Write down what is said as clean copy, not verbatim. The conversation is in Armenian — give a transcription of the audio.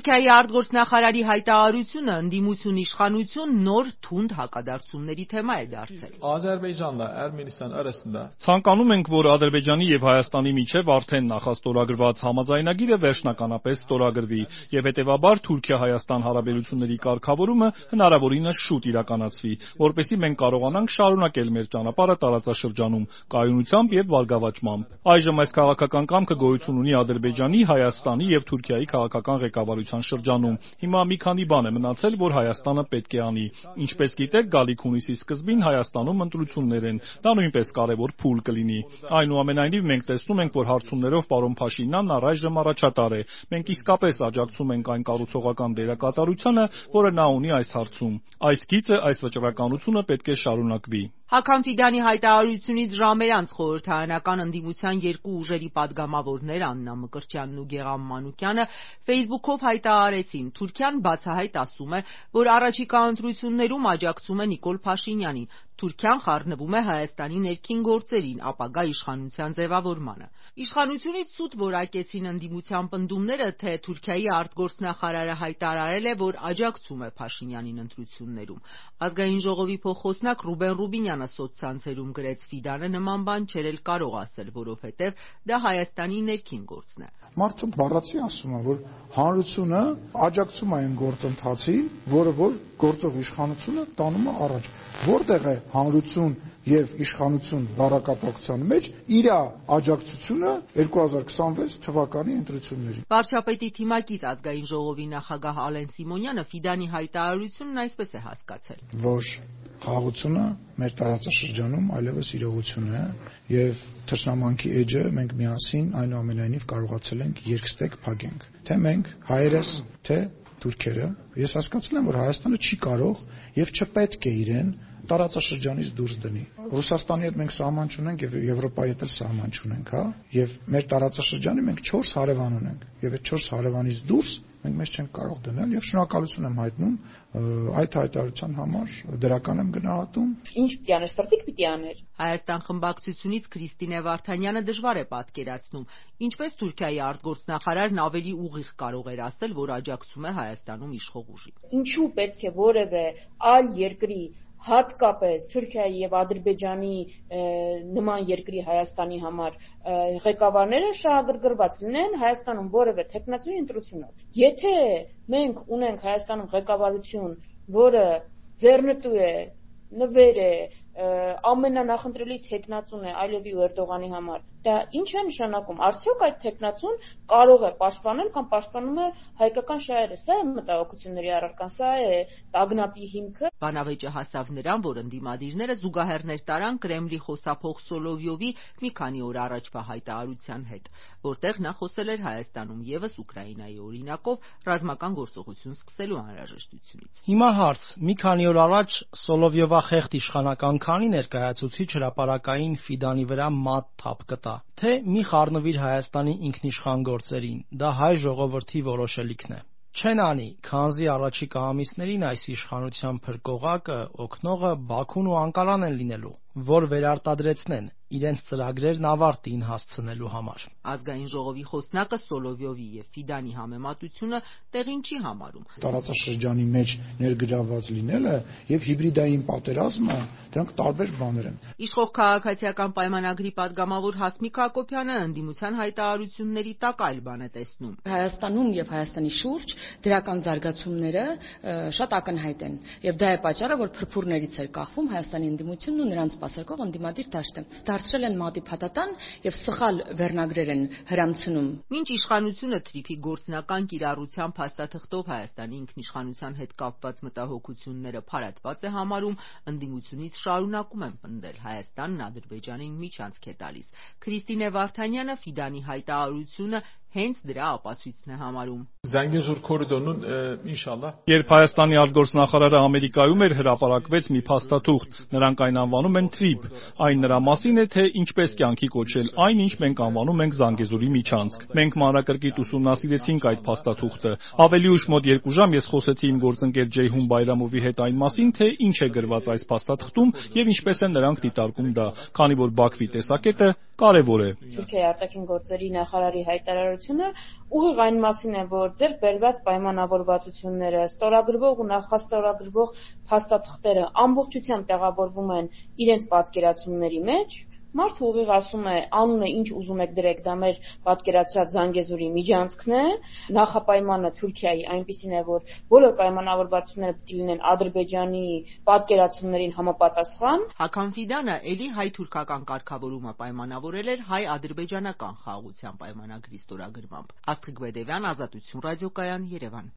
Թուրքիայի արտգործնախարարի հայտարարությունը ընդդիմություն իշխանություն նոր թունդ հակադարձումների թեմա է դարձել։ Azərbaycanla Ermənistan arasında Ցանկանում ենք, որ Ադրբեջանի եւ Հայաստանի միջև արդեն նախաստորագրված համաձայնագիրը վերջնականապես ստորագրվի եւ հետեւաբար Թուրքիա-Հայաստան հարաբերությունների կարգավորումը հնարավորինս շուտ իրականացվի, որպեսզի մենք կարողանանք շարունակել մեր ճանապարհը տարածաշրջանում կայունությամբ եւ բարգավաճմամբ։ Այժմ այս քաղաքական կամքը գոյություն ունի Ադրբեջանի, Հայաստանի եւ Թուրքիայի քաղաքական ղեկավարության շրջանում։ Հիմա մի քանի բան է մնացել, որ Հայաստանը պետք է անի։ Ինչպես գիտեք, գալիք հունիսի սկզբին Հայաստանում ընտրություններ են։ Դա նույնպես կարևոր փուլ կլինի։ Այնուամենայնիվ մենք տեսնում ենք, որ հարցումներով պարոն Փաշինյանն առայժմ առաջատար է։ Մենք իսկապես աջակցում ենք այն կառուցողական դերակատարությանը, որը նա ունի այս հարցում։ Այս գիծը, այս վճռականությունը պետք է շարունակվի։ Հական Ֆիդանի հայտարարությունից ժամեր անց խորհրդարանական ընդդիմության երկու ուժերի падգամավորներ Աննա Մկրտչյանն ու Գեղամ Մանուկյանը Facebook-ով հայտարարեցին. Թուրքիան բացահայտ ասում է, որ առաջիկա ընտրություններում աջակցում է Նիկոլ Փաշինյանին։ Թուրքիան խառնվում է Հայաստանի ներքին գործերին, ապագա իշխանության ձևավորմանը։ Իշխանությունից սուտ որակեցին ընդդիմության պնդումները, թե Թուրքիայի արտգործնախարարը հայտարարել է, որ աջակցում է Փաշինյանին ընտրություններում։ Ազգային ժողովի փոխխոսնակ Ռուբեն Ռուբինյանը սոցցանցերում գրեց. Ֆիդանը նման բան չէր էլ կարող ասել, որովհետև դա Հայաստանի ներքին գործն է։ Մարդը բառացի ասում է, որ հանրությունը աջակցում է այն գործընթացին, որը որ գործող իշխանությունը տանում է առաջ։ Որտեղ է հանրություն եւ իշխանություն բառակապակցության մեջ իր աջակցությունը 2026 թվականի ընտրություններին։ Վարչապետի թիմակից Ազգային ժողովի նախագահ Ալեն Սիմոնյանը Ֆիդանի հայտարարությունն այսպես է հասկացել. Որ խաղաղությունը մեր տարածաշրջանում այլևս իրողություն է եւ թշնամանքի էջը մենք միասին այնուամենայնիվ կարողացել ենք երկստեք փակենք։ Թե մենք հայերս, թե թուրքերը, ես հասկացել եմ, որ Հայաստանը չի կարող եւ չպետք է իրեն տարածաշրջանից դուրս դնի։ Ռուսաստանի հետ մենք սահման չունենք եւ Եվրոպայի հետ էլ սահման չունենք, հա, եւ մեր տարածաշրջանի մենք 4 հարևան ունենք եւ այդ 4 հարևանից դուրս մենք մեզ չենք կարող դնել եւ շնորհակալություն եմ հայտնում այդ հայտարարության համար, դրական եմ գնահատում։ Ինչ պիտի աներ, սրտիկ պիտի աներ։ Հայաստան խմբակցությունից Քրիստինե Վարդանյանը դժվար է պատկերացնում, ինչպես Թուրքիայի արտգործնախարարն ավելի ուղիղ կարող էր ասել, որ աջակցում է Հայաստանում իշխող ուժին։ Ինչու պետք է որևէ այլ երկրի հատկապես Թուրքիայի եւ Ադրբեջանի նման երկրի Հայաստանի համար ղեկավարները շահագրգռված լինեն Հայաստանում որևէ տեխնացուի ընտրությունով։ Եթե մենք ունենք Հայաստանում ղեկավարություն, որը ձեռնտու է, նվեր է, ամենանախընտրելի տեխնացուն է Ալիևի ու Էրդողանի համար, դա ինչ է նշանակում։ Արդյոք այդ տեխնացուն կարող է պաշտպանել կամ պաշտպանում է հայկական շահերը։ Սա է մտահոգությունների առարկան, սա է տագնապի հիմքը։ Բանավեճը հասավ նրան, որ ընդդիմադիրները զուգահեռներ տարան Կրեմլի խոսափող Սոլովյովի մի քանի օր առաջվա հայտարարության հետ, որտեղ նա խոսել էր Հայաստանում ևս Ուկրաինայի օրինակով ռազմական գործողություն սկսելու անհրաժեշտությունից։ Հիմա հարց. մի քանի օր առաջ Սոլովյովախեղտ իշխանական քանի ներկայացուցիչ հրապարակային Ֆիդանի վրա մատ թափ կտա, թե մի խառնվիր Հայաստանի ինքնիշխան գործերին, դա հայ ժողովրդի որոշելիքն է։ Չեն անի, քանզի առաջիկա ամիսներին այս իշխանության փրկողակը, օգնողը Բաքուն ու Անկարան են լինելու, որ վերարտադրեցնեն իրենց ծրագրերն ավարտին հասցնելու համար։ Ազգային ժողովի խոսնակը Սոլովյովի եւ Ֆիդանի համեմատությունը տեղին չի համարում։ Տարածաշրջանի մեջ ներգրաված լինելը եւ հիբրիդային պատերազմը դրանք տարբեր բաներ են։ Իշխող քաղաքացիական պայմանագրի падգամավոր Հասմիկ Հակոբյանը ընդդիմության հայտարարությունների տակ այլ բան է տեսնում։ Հայաստանում եւ Հայաստանի շուրջ դրական զարգացումները շատ ակնհայտ են եւ դա է պատճառը, որ փրփուրներից էր կախվում Հայաստանի ընդդիմությունն ու նրանց սպասարկող ընդդիմադիր դաշտը։ Դարձրել են մատի փաթաթան եւ սխալ վերնագրեր են հրամցնում։ Մինչ իշխանությունը թրիփի գործնական կիրառությամբ փաստաթղթով Հայաստանի ինքնիշխանության հետ կապված մտահոգությունները փարատված է համարում, ընդդիմությունից շարունակում են պնդել Հայաստանն Ադրբեջանին միջանցք է տալիս։ Քրիստինե Վարդանյանը Ֆիդանի հայտարարությունը հենց դրա ապացույցն է համարում։ Զանգեզուր կորիդորն ինշալլահ։ Երբ Հայաստանի արտգործնախարարը Ամերիկայում էր, հրապարակվեց մի փաստաթուղթ, նրանք այն անվանում են TRIP։ Այն նրա մասին է, թե ինչպես կյանքի կոչել այն, ինչ մենք անվանում ենք Զանգեզուրի միջանցք։ Մենք մանրակրկիտ ուսումնասիրեցինք այդ փաստաթուղթը։ Ավելի ուշ մոտ 2 ժամ ես խոսեցի իմ գործընկեր Ջեյհուն Բայրամովի հետ այն մասին, թե ինչ է գրված այս փաստաթղթում եւ ինչպես են նրանք դիտարկում դա, քանի որ Բաքվի տեսակետը կարևոր է։ Թուրքիայի արտաքին գործերի նախարարի հայտարարությունը պատկերությունը ուղիղ այն մասին է, որ ձեռք բերված պայմանավորվածությունները, ստորագրվող ու նախաստորագրվող փաստաթղթերը ամբողջությամբ տեղավորվում են իրենց պատկերացումների մեջ։ Մարդը ուղիղ ասում է անունը ինչ ուզում եք դրեք, դա մեր պատկերացրած Զանգեզուրի միջանցքն է, նախապայմանը Թուրքիայի այնպիսին է, որ բոլոր պայմանավորվածությունները պետք է լինեն Ադրբեջանի պատկերացումներին համապատասխան։ Հական Ֆիդանը ելի հայ-թուրքական կարգավորումը պայմանավորել էր հայ-ադրբեջանական խաղաղության պայմանագրի ստորագրմամբ։ Աստղիկ Բեդևյան, Ազատություն ռադիոկայան, Երևան։